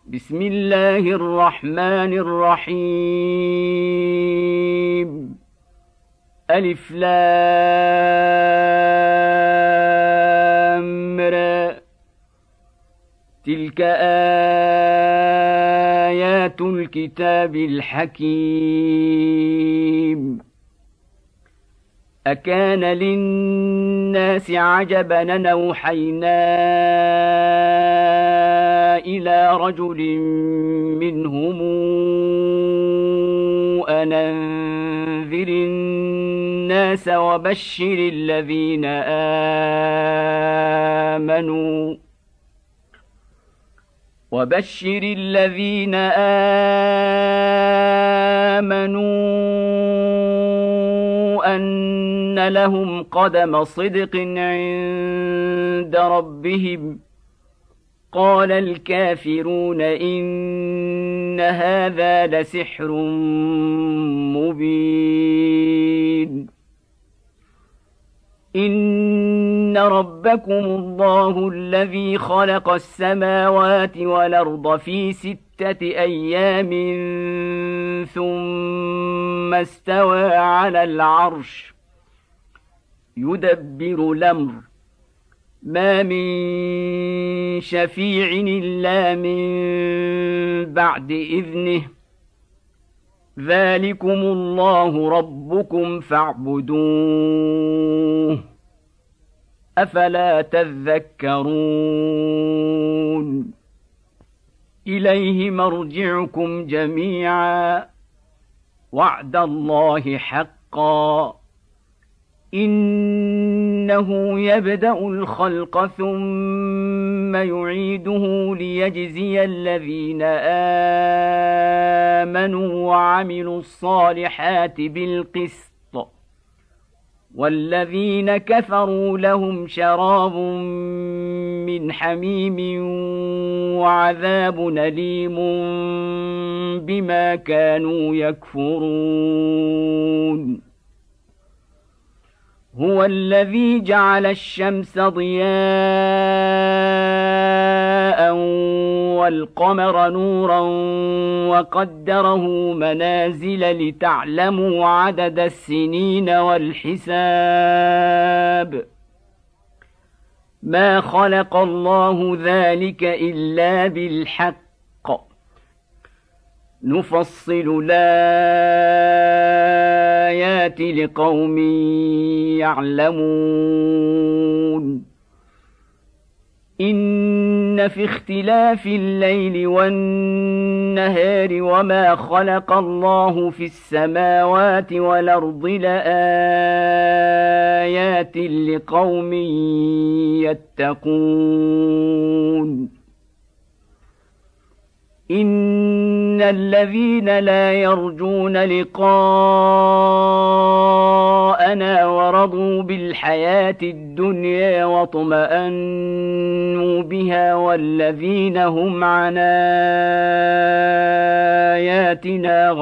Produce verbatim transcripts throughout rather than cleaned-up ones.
بسم الله الرحمن الرحيم ألف لام را تلك آيات الكتاب الحكيم أكان للناس عجبا أن أوحينا إلى رجل منهم أن أنذر الناس وبشر الذين آمنوا وبشر الذين آمنوا أن لهم قدم صدق عند ربهم. قال الكافرون إن هذا لسحر مبين. إن ربكم الله الذي خلق السماوات والأرض في ستة أيام ثم استوى على العرش يدبر الأمر ما من شفيع إلا من بعد إذنه ذلكم الله ربكم فاعبدوه أفلا تذكرون. إليه مرجعكم جميعا وعد الله حقا إنه يبدأ الخلق ثم يعيده ليجزي الذين آمنوا وعملوا الصالحات بالقسط والذين كفروا لهم شراب من حميم وعذاب أليم بما كانوا يكفرون. هو الذي جعل الشمس ضياء والقمر نورا وقدره منازل لتعلموا عدد السنين والحساب. ما خلق الله ذلك إلا بالحق نفصل الآيات لقوم يعلمون. إن في اختلاف الليل والنهار وما خلق الله في السماوات والأرض لآيات لقوم يتقون. إن الذين لا يرجون لقاءنا ورضوا بالحياة الدنيا واطمأنوا بها والذين هم عن آياتنا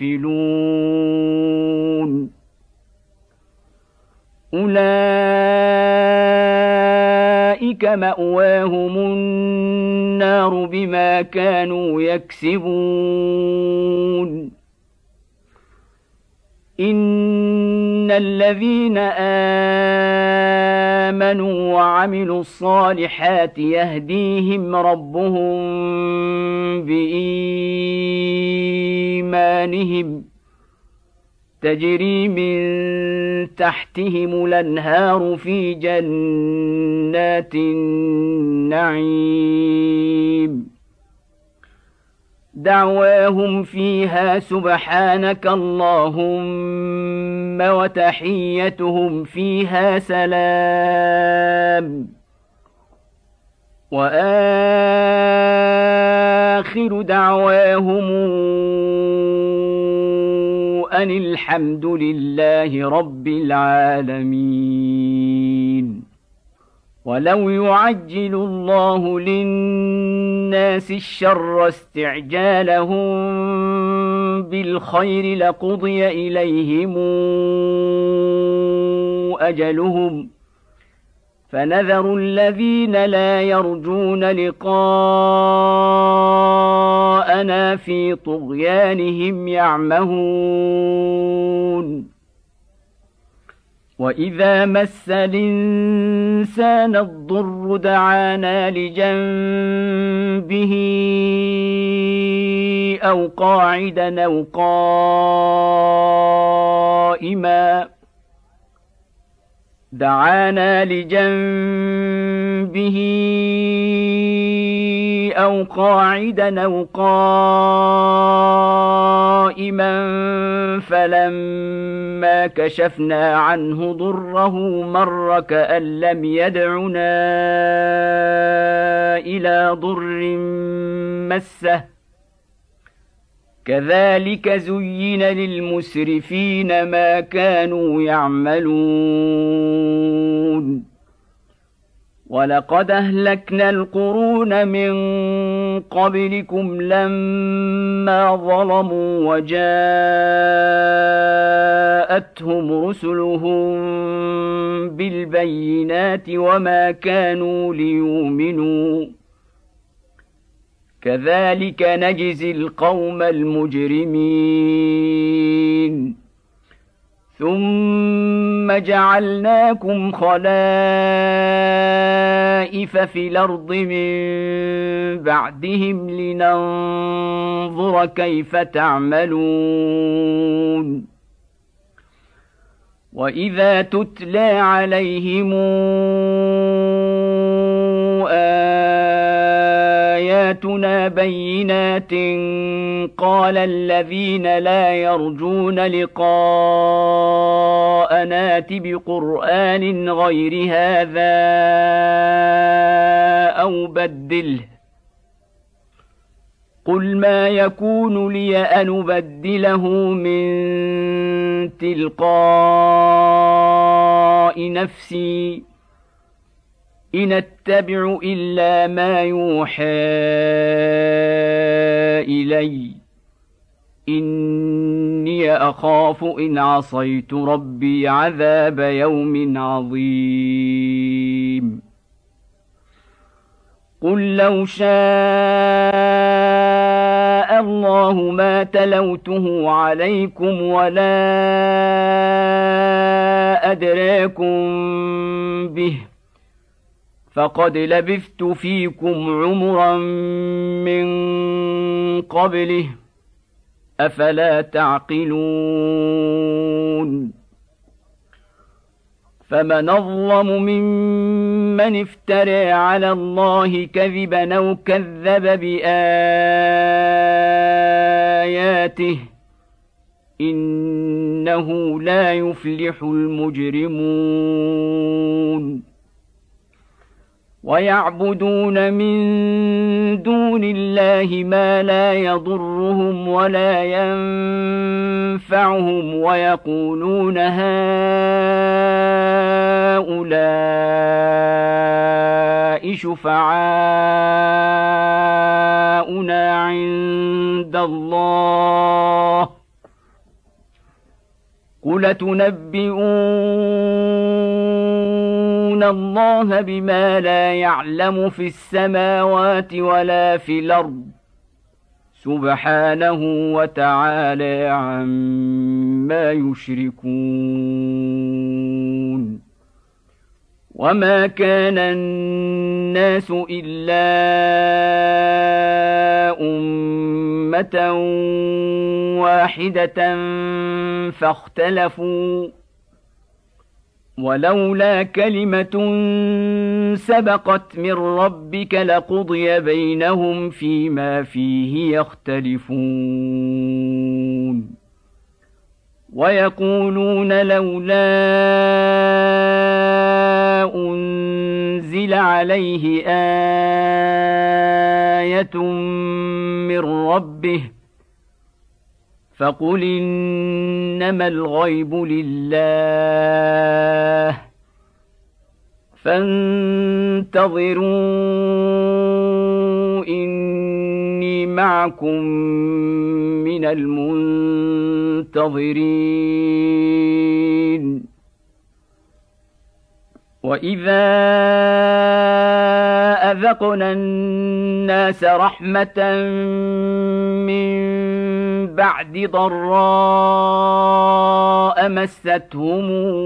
غافلون أولئك مأواهم النار بما كانوا يكسبون. إن الذين آمنوا وعملوا الصالحات يهديهم ربهم بإيمانهم تجري من تحتهم الأنهار في جنات النعيم دعواهم فيها سبحانك اللهم وتحيتهم فيها سلام وآخر دعواهم أن الحمد لله رب العالمين. ولو يعجل الله للناس الشر استعجالهم بالخير لقضي إليهم أجلهم فنذر الذين لا يرجون لقاء أخذنا في طغيانهم يعمهون وإذا مس الإنسان الضر دعانا لجنبه أو قاعدا أو قائما دعانا لجنبه أو قاعدا أو قائما فلما كشفنا عنه ضره مر كأن لم يدعنا إلى ضر مسه كذلك زين للمسرفين ما كانوا يعملون ولقد أهلكنا القرون من قبلكم لما ظلموا وجاءتهم رسلهم بالبينات وما كانوا ليؤمنوا كذلك نجزي القوم المجرمين ثم جعلناكم خلائف في الأرض من بعدهم لننظر كيف تعملون وإذا تتلى عليهم آياتنا بينات قال الذين لا يرجون لقاءنا ائت بقرآن غير هذا أو بدله قل ما يكون لي أن أبدله من تلقاء نفسي إن أتبع إلا ما يوحى إلي إني أخاف إن عصيت ربي عذاب يوم عظيم قل لو شاء الله ما تلوته عليكم ولا أدراكم به فقد لبثت فيكم عمرا من قبله أفلا تعقلون فمن أظلم ممن افترى على الله كذبا أو كذب بآياته إنه لا يفلح المجرمون ويعبدون من دون الله ما لا يضرهم ولا ينفعهم ويقولون هؤلاء شفعاؤنا عند الله قل تنبئون الله بما لا يعلم في السماوات ولا في الأرض سبحانه وتعالى عما يشركون وما كان الناس إلا أمة واحدة فاختلفوا ولولا كلمة سبقت من ربك لقضي بينهم فيما فيه يختلفون ويقولون لولا أنزل عليه آية من ربه فقل إنما الغيب لله فانتظروا إني معكم من المنتظرين وإذا أذقنا الناس رحمة من بعد ضراء مستهم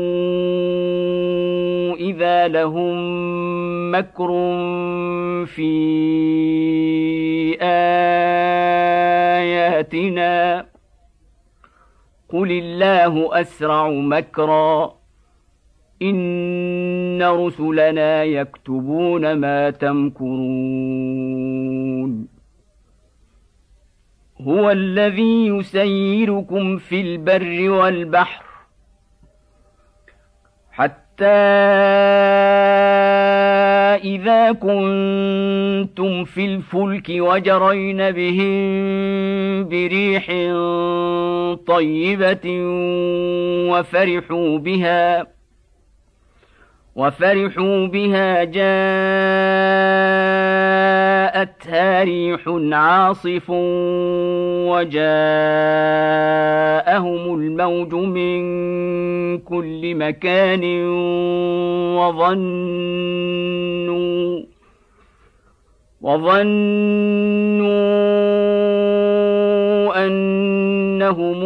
إذا لهم مكر في آياتنا قل الله أسرع مكرا إن رسلنا يكتبون ما تمكرون هو الذي يسيركم في البر والبحر حتى إذا كنتم في الفلك وجرين بهم بريح طيبة وفرحوا بها وفرحوا بها جاءتها ريح عاصف وجاءهم الموج من كل مكان وظنوا وظنوا أنهم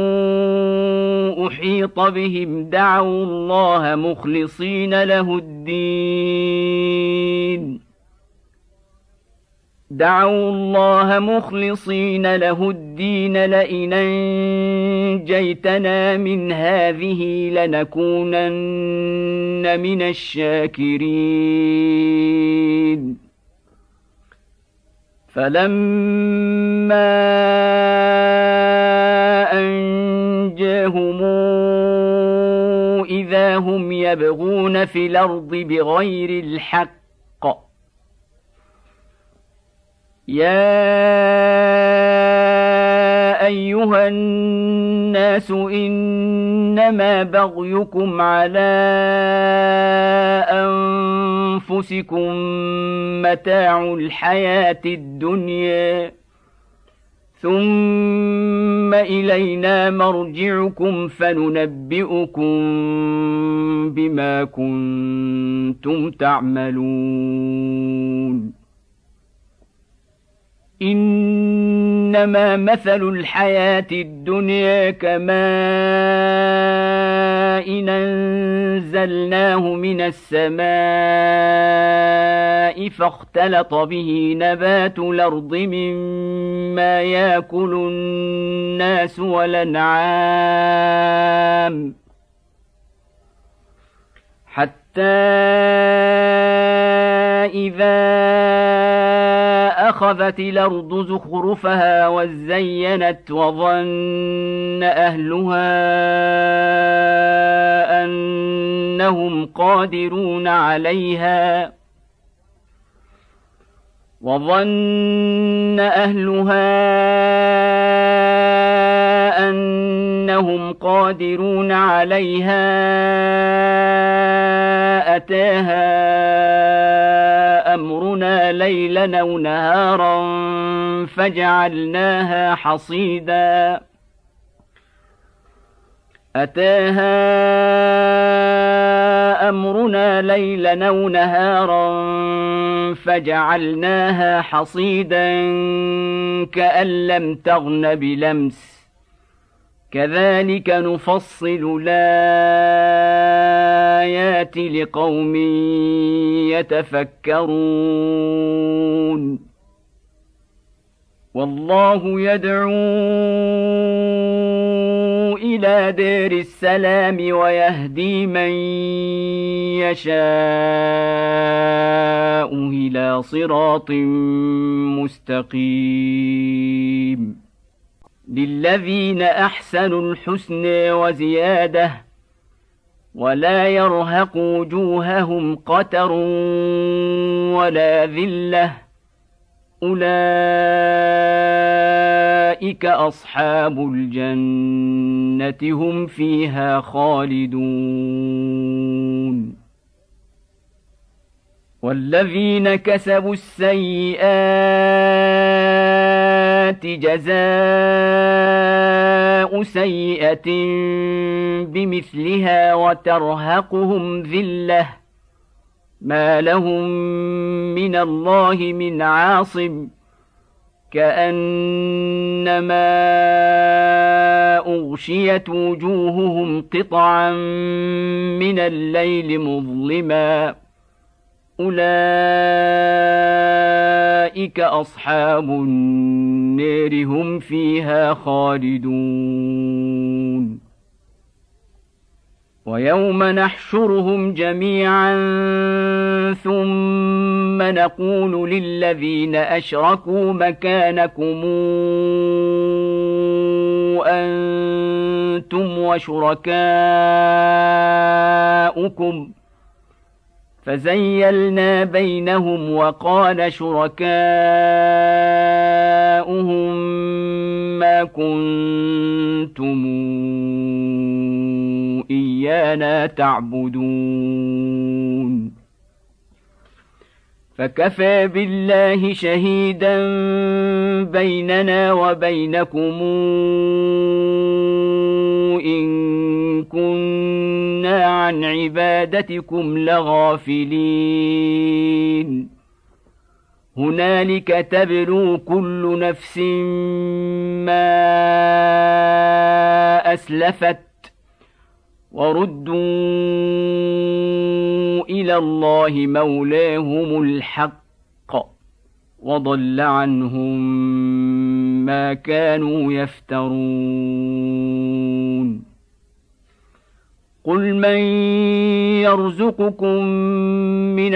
أحيط بهم دعوا الله مخلصين له الدين دعوا الله مخلصين له الدين لئن أنجيتنا من هذه لنكونن من الشاكرين فلما أنجاهم إذا هم يبغون في الأرض بغير الحق يا أيها الناس إنما بغيكم على أنفسكم متاع الحياة الدنيا ثم إلينا مرجعكم فننبئكم بما كنتم تعملون إنما مثل الحياة الدنيا كماء إن أنزلناه من السماء فاختلط به نبات الأرض مما يأكل الناس والأنعام حتى إذا أخذت الأرض زخرفها وزينت وظن أهلها أنهم قادرون عليها وظن أهلها أنهم قادرون عليها أتاها أمرنا ليلا أو نهارا فجعلناها حصيدا أتاها أمرنا ليلا أو نهارا فجعلناها حصيدا كأن لم تغن بلمس كذلك نفصل الآيات لقوم يتفكرون والله يدعو إلى دار السلام ويهدي من يشاء إلى صراط مستقيم للذين أحسنوا الحسنى وزيادة ولا يرهق وجوههم قتر ولا ذلة أولئك أصحاب الجنة هم فيها خالدون والذين كسبوا السيئات جزاء سيئة بمثلها وترهقهم ذلة ما لهم من الله من عاصم كأنما أغشيت وجوههم قطعا من الليل مظلما أولئك أصحاب النار هم فيها خالدون ويوم نحشرهم جميعا ثم نقول للذين أشركوا مكانكم أنتم وشركاؤكم فزيلنا بينهم وقال شركاؤهم ما كنتم إيانا تعبدون فكفى بالله شهيدا بيننا وبينكم إن كنا عن عبادتكم لغافلين هنالك تبلو كل نفس ما أسلفت وردوا إلى الله مولاهم الحق وضل عنهم ما كانوا يفترون قل من يرزقكم من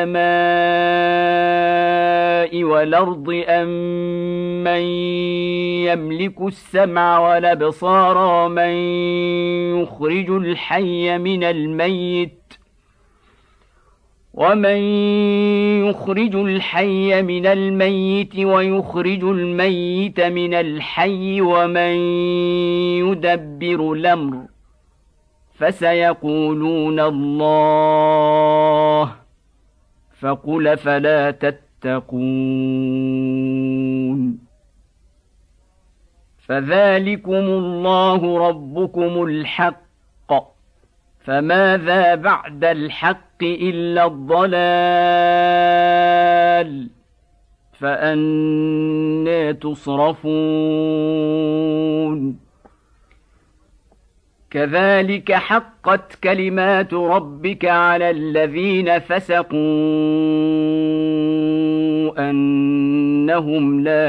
السماء والأرض أم من يملك السمع والأبصار من يخرج الحي من الميت ومن يخرج الحي من الميت ويخرج الميت من الحي ومن يدبر الأمر فسيقولون الله فقل فلا تتقون فذلكم الله ربكم الحق فماذا بعد الحق إلا الضلال فأنى تصرفون كذلك حقت كلمات ربك على الذين فسقوا أنهم لا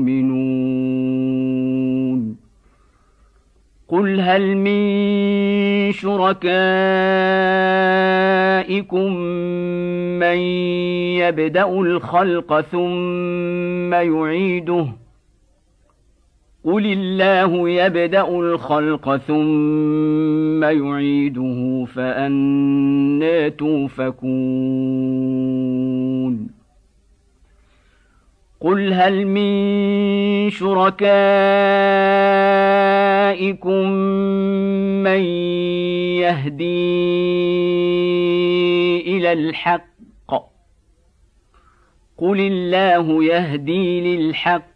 يؤمنون قل هل من شركائكم من يبدأ الخلق ثم يعيده قل الله يبدأ الخلق ثم يعيده فأنى توفكون قل هل من شركائكم من يهدي إلى الحق قل الله يهدي للحق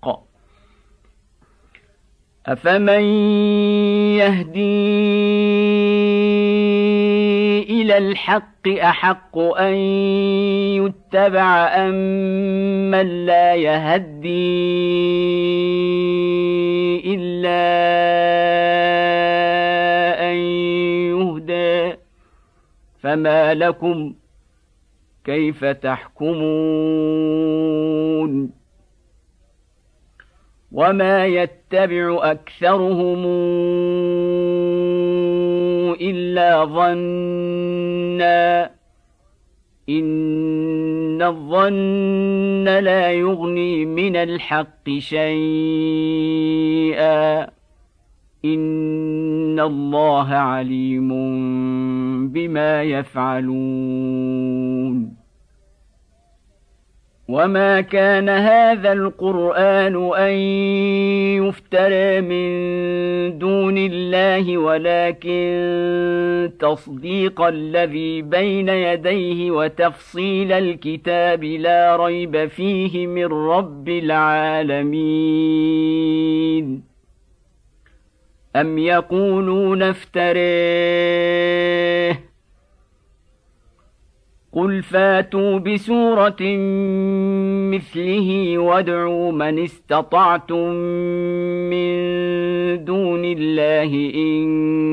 أفمن يهدي إلى الحق أحق أن يتبع أم من لا يهدي إلا أن يهدى فما لكم كيف تحكمون وما يتبع أكثرهم إلا ظنا إن الظن لا يغني من الحق شيئا إن الله عليم بما يفعلون وما كان هذا القرآن أن يفترى من دون الله ولكن تصديق الذي بين يديه وتفصيل الكتاب لا ريب فيه من رب العالمين أم يقولون افتريه قل فاتوا بسورة مثله وادعوا من استطعتم من دون الله إن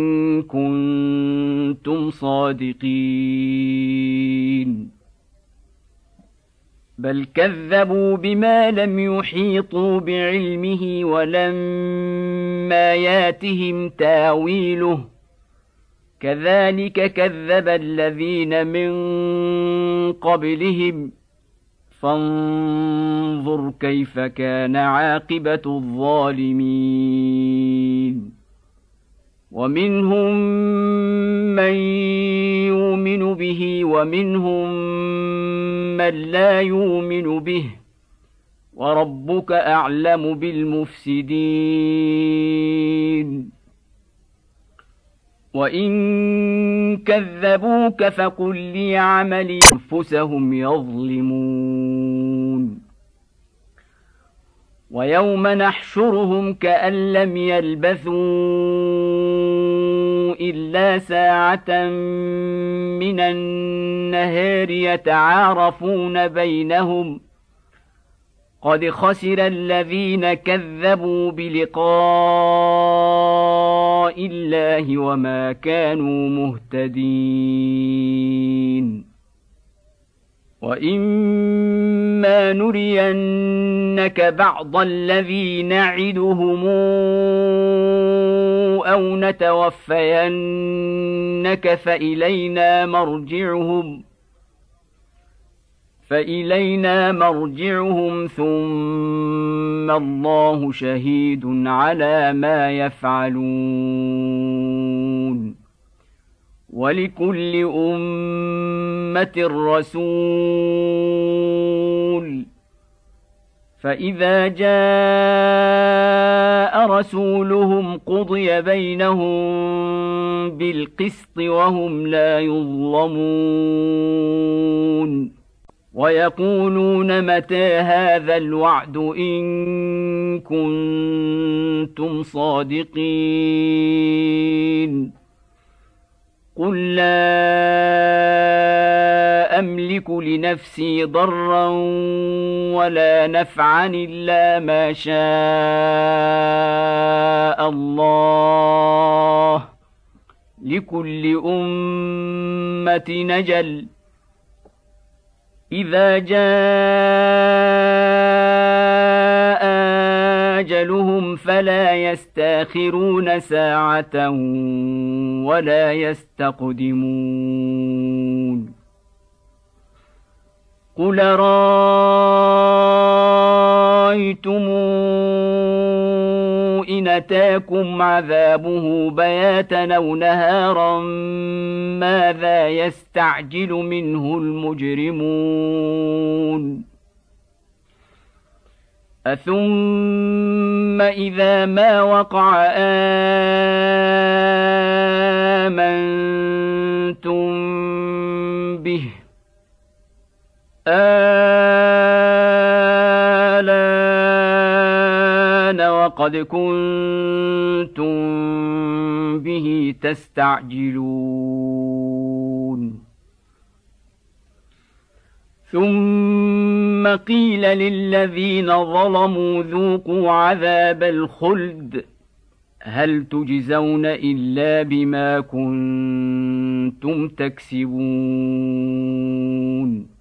كنتم صادقين بل كذبوا بما لم يحيطوا بعلمه ولما ياتهم تاويله كذلك كذب الذين من قبلهم فانظر كيف كان عاقبة الظالمين ومنهم من يؤمن به ومنهم من لا يؤمن به وربك أعلم بالمفسدين وإن كذبوك فقل لي عملي أنفسهم يظلمون ويوم نحشرهم كأن لم يلبثوا إلا ساعة من النهار يتعارفون بينهم قد خسر الذين كذبوا بلقاء الله وما كانوا مهتدين وإما نرينك بعض الذي نعدهم أو نتوفينك فإلينا مرجعهم فإلينا مرجعهم ثم الله شهيد على ما يفعلون ولكل أمة رسول فإذا جاء رسولهم قضي بينهم بالقسط وهم لا يظلمون ويقولون متى هذا الوعد إن كنتم صادقين قل لا أملك لنفسي ضرا ولا نفعا إلا ما شاء الله لكل أمة نجل إذا جاء أجلهم فلا يستأخرون ساعة ولا يستقدمون قل رأيتم إن أتاكم عذابه بياتا أو نهارا ماذا يستعجل منه المجرمون أثم إذا ما وقع آمنتم به آلان وقد كنتم به تستعجلون ثم قيل للذين ظلموا ذوقوا عذاب الخلد هل تجزون إلا بما كنتم تكسبون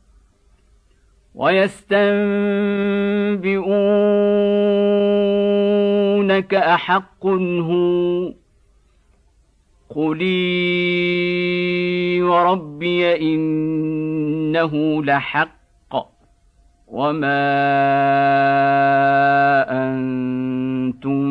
ويستنبئونك أحق هو قل إي وربي إنه لحق وما أنتم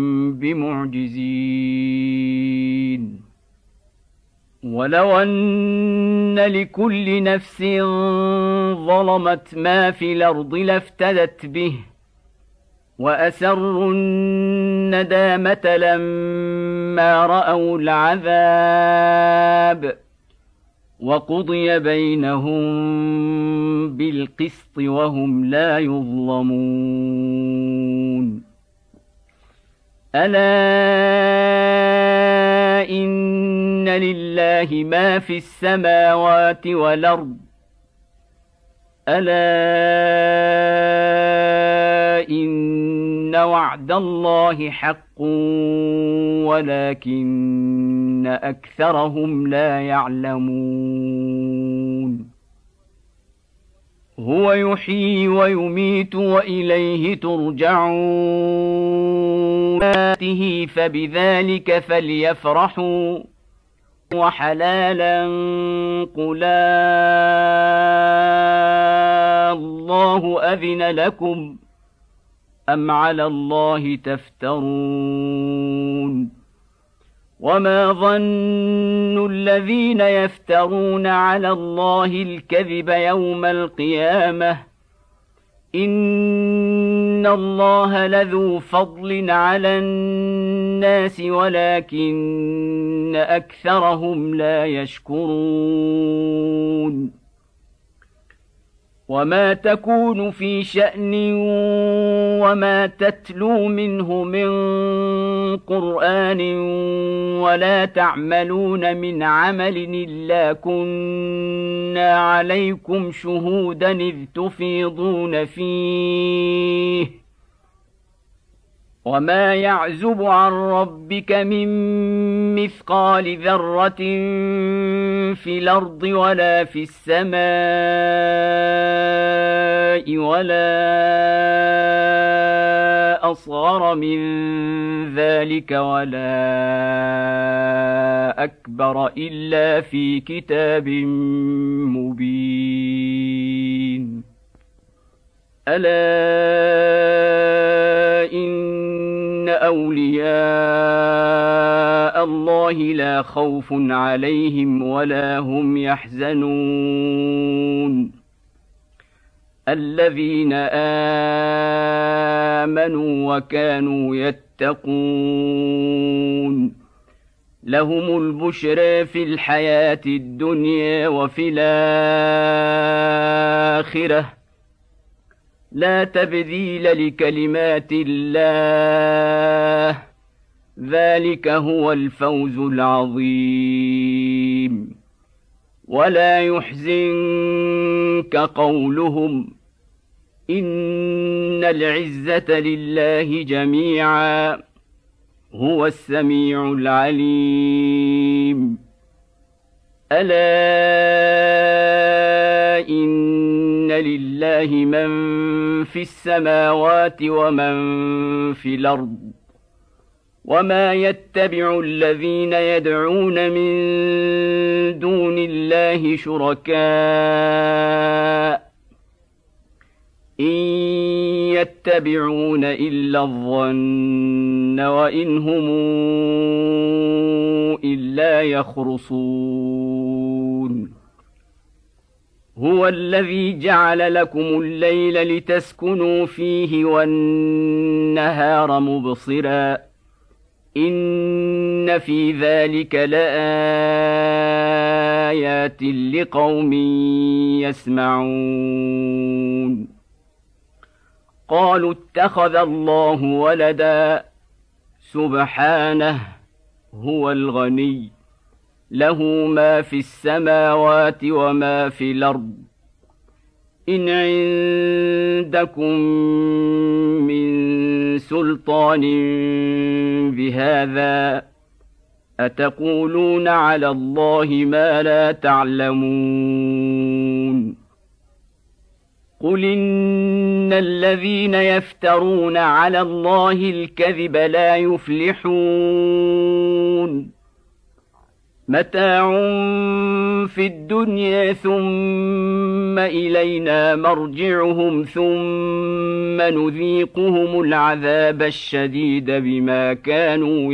بمعجزين ولو أن لكل نفس ظلمت ما في الأرض لافتدت به وأسروا الندامة لما رأوا العذاب وقضي بينهم بالقسط وهم لا يظلمون ألا إن لله ما في السماوات والأرض ألا إن وعد الله حق ولكن أكثرهم لا يعلمون هو يحيي ويميت وإليه ترجعون فبذلك فليفرحوا وحلالا قُلْ الله أذن لكم أم على الله تفترون وما ظن الذين يفترون على الله الكذب يوم القيامة إن الله لذو فضل على الناس ولكن أكثرهم لا يشكرون وما تكون في شأن وما تتلو منه من قرآن ولا تعملون من عمل إلا كنا عليكم شهودا إذ تفيضون فيه وما يعزب عن ربك من مثقال ذرة في الأرض ولا في السماء ولا أصغر من ذلك ولا أكبر إلا في كتاب مبين ألا إن أولياء الله لا خوف عليهم ولا هم يحزنون الذين آمنوا وكانوا يتقون لهم البشرى في الحياة الدنيا وفي الآخرة لا تبديل لكلمات الله ذلك هو الفوز العظيم ولا يحزنك قولهم إن العزة لله جميعا هو السميع العليم ألا إن لله من في السماوات ومن في الأرض وما يتبع الذين يدعون من دون الله شركاء إن يتبعون إلا الظن وإن هم إلا يخرصون هو الذي جعل لكم الليل لتسكنوا فيه والنهار مبصرا إن في ذلك لآيات لقوم يسمعون قالوا اتخذ الله ولدا سبحانه هو الغني له ما في السماوات وما في الأرض إن عندكم من سلطان بهذا أتقولون على الله ما لا تعلمون قل إن الذين يفترون على الله الكذب لا يفلحون متاع في الدنيا ثم إلينا مرجعهم ثم نذيقهم العذاب الشديد بما كانوا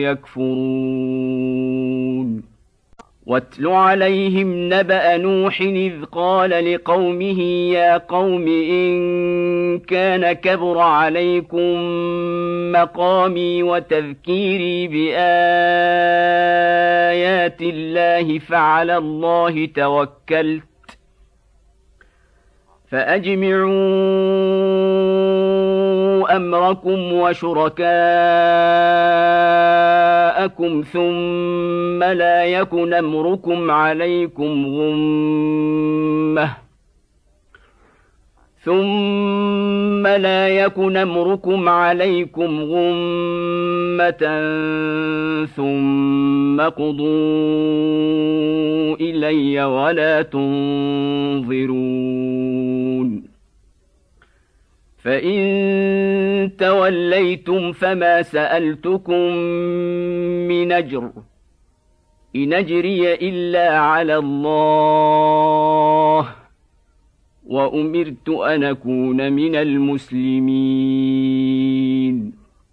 يكفرون واتل عليهم نبأ نوح إذ قال لقومه يا قوم إن كان كبر عليكم مقامي وتذكيري بآيات الله فعلى الله توكلت فأجمعوا أمركم وشركاءكم ثم لا يكن أمركم عليكم غمة ثم لا يكن أمركم عليكم غمة ثم قضوا إلي ولا تنظرون فإن توليتم فما سألتكم من أجر إن أجري إلا على الله وأمرت أن أكون من المسلمين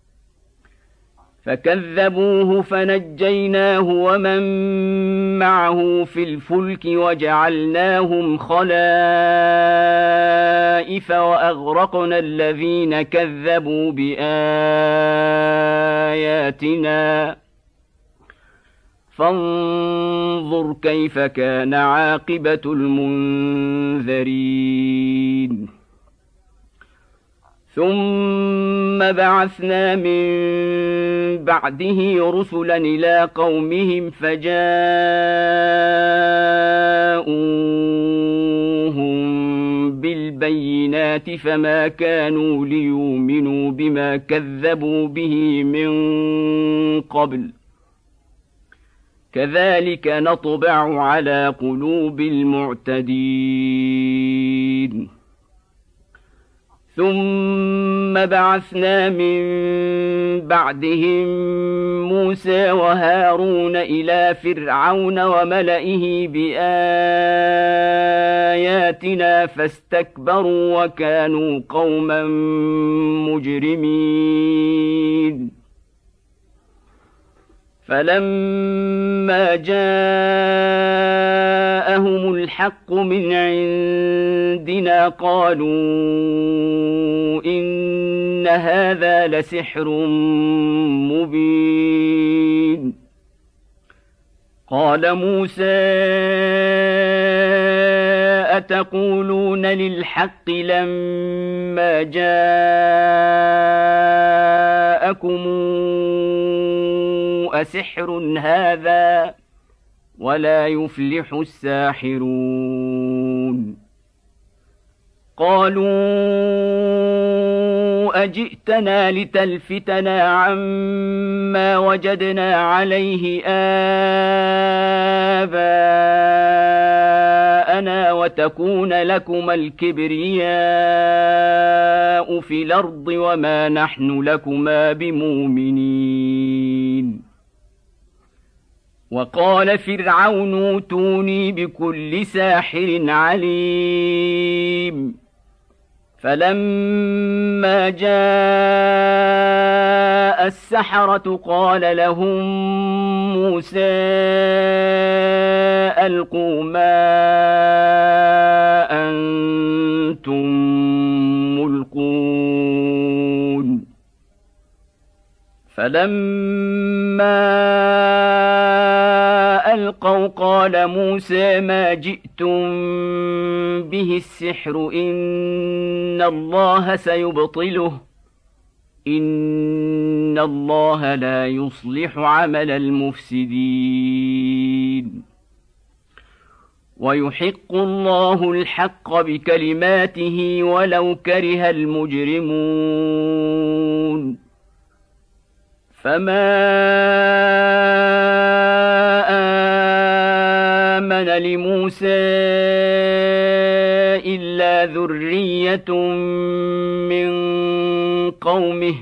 فكذبوه فنجيناه ومن معه في الفلك وجعلناهم خلائف وأغرقنا الذين كذبوا بآياتنا فانظر كيف كان عاقبة المنذرين ثم بعثنا من بعده رسلا إلى قومهم فجاءوهم بالبينات فما كانوا ليؤمنوا بما كذبوا به من قبل كذلك نطبع على قلوب المعتدين ثم بعثنا من بعدهم موسى وهارون إلى فرعون وملئه بآياتنا فاستكبروا وكانوا قوما مجرمين فلما جاءهم الحق من عندنا قالوا إن هذا لسحر مبين قال موسى أتقولون للحق لما جاءكم أسحر هذا ولا يفلح الساحرون قالوا أجئتنا لتلفتنا عما وجدنا عليه آباءنا وتكون لكما الكبرياء في الأرض وما نحن لكما بمؤمنين وقال فرعون اوتوني بكل ساحر عليم فلما جاء السحرة قال لهم موسى ألقوا ما أنتم ملقون فلما ألقوا قال موسى ما جئتم به السحر إن الله سيبطله إن الله لا يصلح عمل المفسدين ويحق الله الحق بكلماته ولو كره المجرمون فما آمن لموسى إلا ذرية من قومه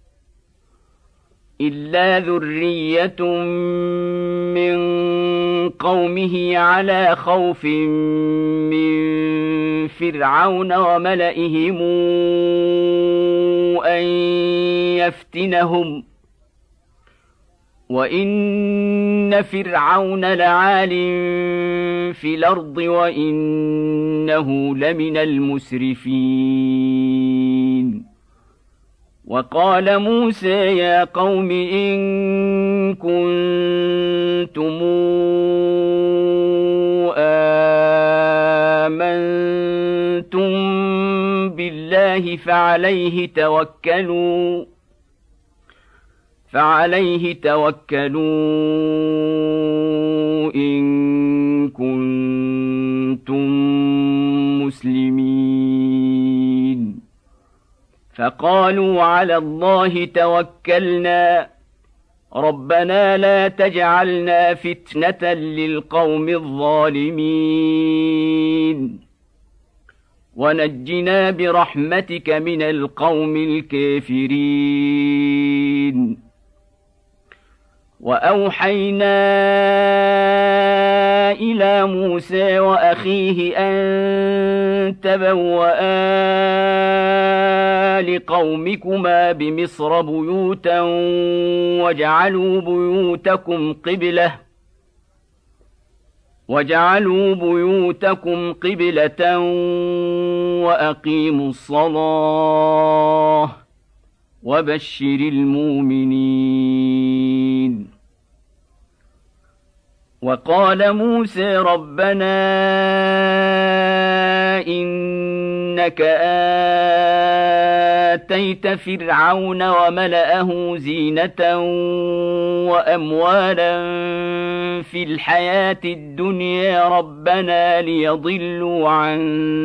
إلا ذرية من قومه على خوف من فرعون وملئهم أن يفتنهم وإن فرعون لعال في الأرض وإنه لمن المسرفين وقال موسى يا قوم إن كنتم آمنتم بالله فعليه توكلوا فعليه توكلوا إن كنتم مسلمين فقالوا على الله توكلنا ربنا لا تجعلنا فتنة للقوم الظالمين ونجنا برحمتك من القوم الكافرين. وأوحينا إلى موسى وأخيه أن تبوأ لقومكما بمصر بيوتا وجعلوا بيوتكم قبلة وجعلوا بيوتكم قبلة وأقيموا الصلاة وبشر المؤمنين. وقال موسى ربنا إنك آتيت فرعون وملأه زينة وأموالا في الحياة الدنيا ربنا ليضلوا عن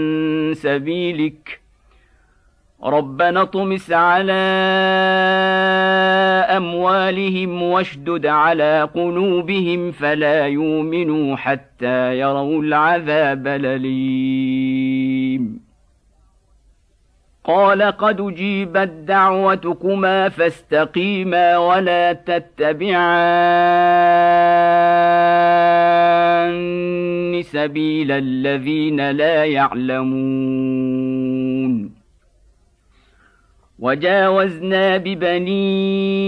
سبيلك ربنا اطمس على أموالهم واشدد على قلوبهم فلا يؤمنوا حتى يروا العذاب الأليم. قال قد أجيبت دعوتكما فاستقيما ولا تتبعان سبيل الذين لا يعلمون. وجاوزنا ببني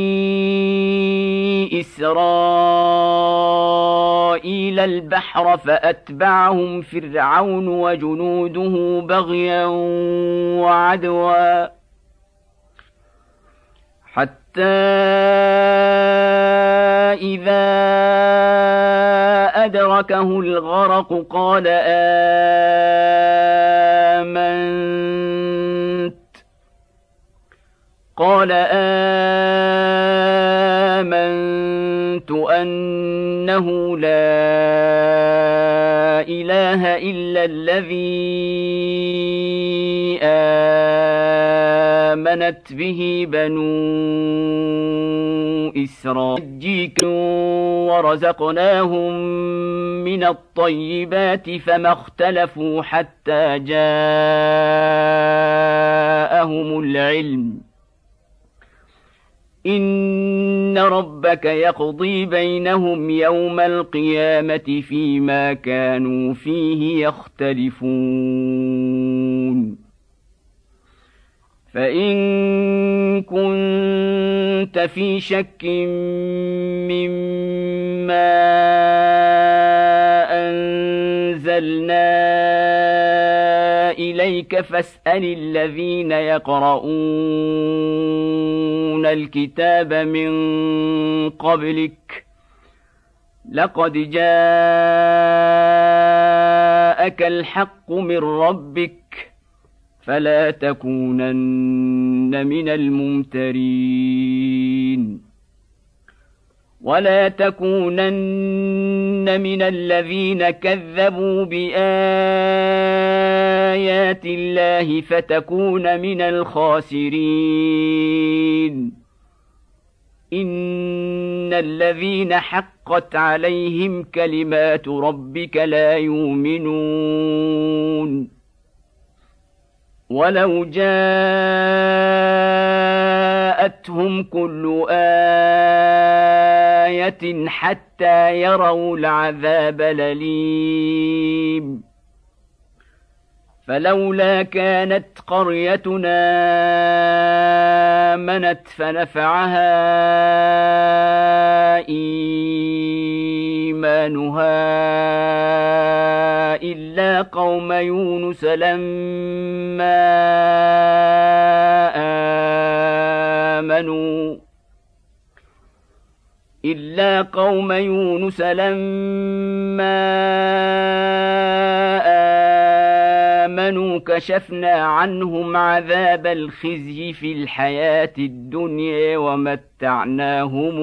إسرائيل البحر فأتبعهم فرعون وجنوده بغيا وعدوا حتى إذا أدركه الغرق قال آمنت قال آمنت أنه لا إله إلا الذي آمنت به بنو إسرائيل ورزقناهم من الطيبات فما اختلفوا حتى جاءهم العلم إن ربك يقضي بينهم يوم القيامة فيما كانوا فيه يختلفون. فإن كنت في شك مما أنزلنا إليك فاسأل الذين يقرؤون الكتاب من قبلك لقد جاءك الحق من ربك فلا تكونن من الممترين. ولا تكونن من الذين كذبوا بآيات الله فتكون من الخاسرين. إن الذين حقت عليهم كلمات ربك لا يؤمنون. ولو جاءتهم كل آية حتى يروا العذاب الأليم فلولا كانت قريتنا آمنت فنفعها إيمانها إلا قوم يونس لما آمنوا إلا قوم يونس لما آمنوا كشفنا عنهم عذاب الخزي في الحياة الدنيا ومتعناهم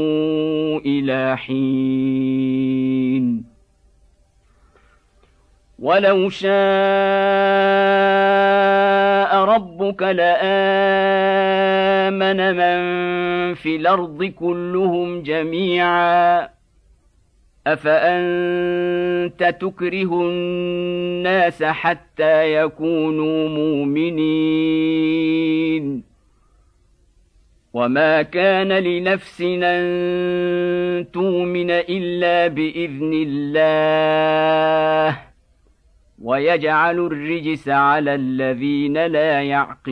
إلى حين. ولو شاء ربك لآمن من في الأرض كلهم جميعا أفأنت تكره الناس حتى يكونوا مؤمنين وما كان لنفس أن تؤمن إلا بإذن الله ويجعل الرجس على الذين لا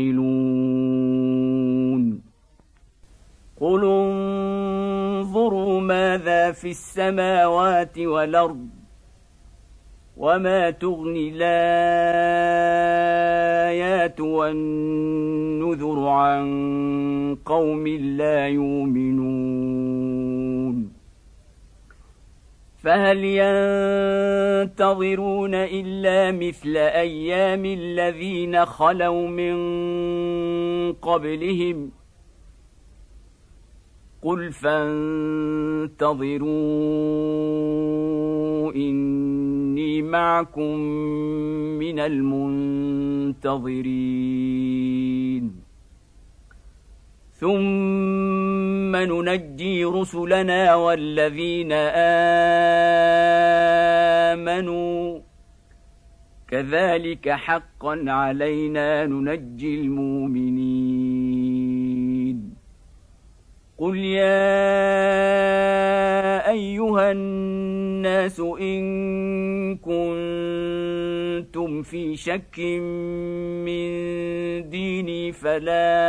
يعقلون قل انظروا ماذا في السماوات والأرض وما تغني الآيات والنذر عن قوم لا يؤمنون فهل ينتظرون إلا مثل أيام الذين خلوا من قبلهم قل فانتظروا إني معكم من المنتظرين ثم ننجي رسلنا والذين آمنوا كذلك حقا علينا ننجي المؤمنين قل يا أيها الناس إن كنتم في شك من ديني فلا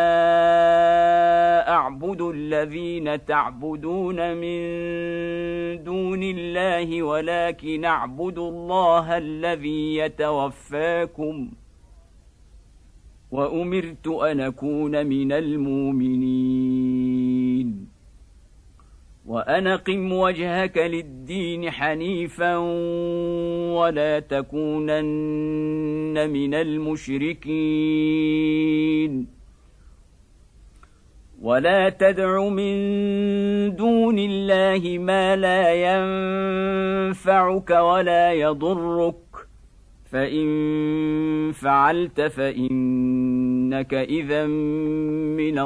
أعبد الذين تعبدون من دون الله ولكن أعبد الله الذي يتوفاكم وأمرت أن أكون من المؤمنين وأن أقم وجهك للدين حنيفا ولا تكونن من المشركين ولا تدع من دون الله ما لا ينفعك ولا يضرك فإن فعلت فإنك إذا من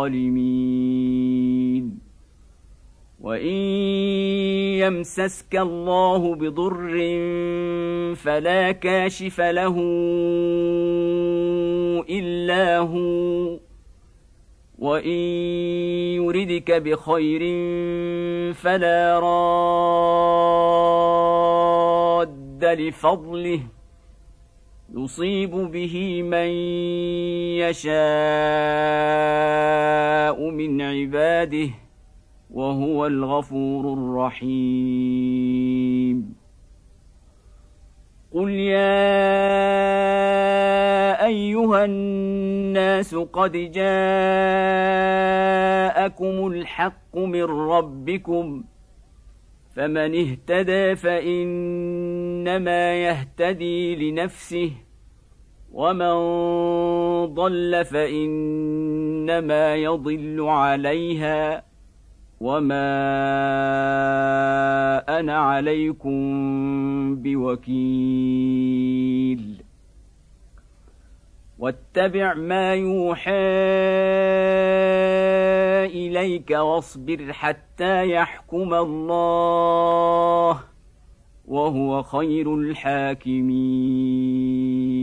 الظالمين وإن يمسسك الله بضر فلا كاشف له إلا هو وإن يردك بخير فلا راد لفضله يصيب به من يشاء من عباده وهو الغفور الرحيم قل يا أيها الناس قد جاءكم الحق من ربكم فمن اهتدى فإنما يهتدي لنفسه ومن ضل فإنما يضل عليها وما أنا عليكم بوكيل واتبع ما يوحى إليك واصبر حتى يحكم الله وهو خير الحاكمين